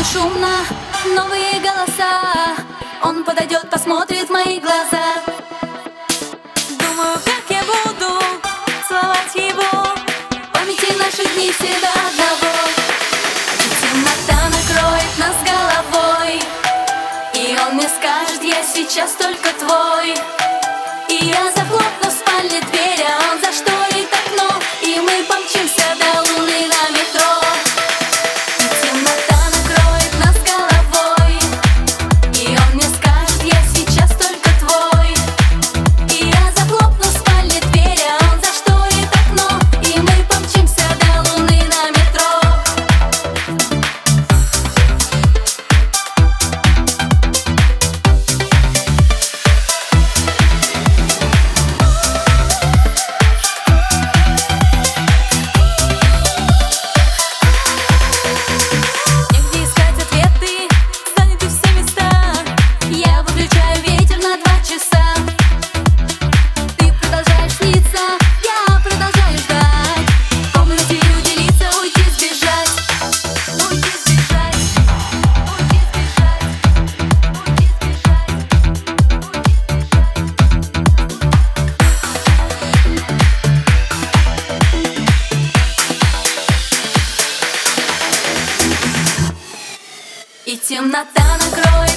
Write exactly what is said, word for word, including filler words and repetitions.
шумно, новые голоса. Он подойдет, посмотрит в мои глаза. Думаю, как я буду целовать его, в памяти наших дней все до одного. Темнота накроет нас головой, и он мне скажет: я сейчас только твой. И я захлопну в спальне дверь, а он зашторит окно, и мы помчимся до луны на метро. И темнота накроет нас головой, и он мне скажет: я сейчас только твой. И я захлопну в спальне дверь, а он зашторит окно, и мы помчимся до луны на метро. И темнота накроет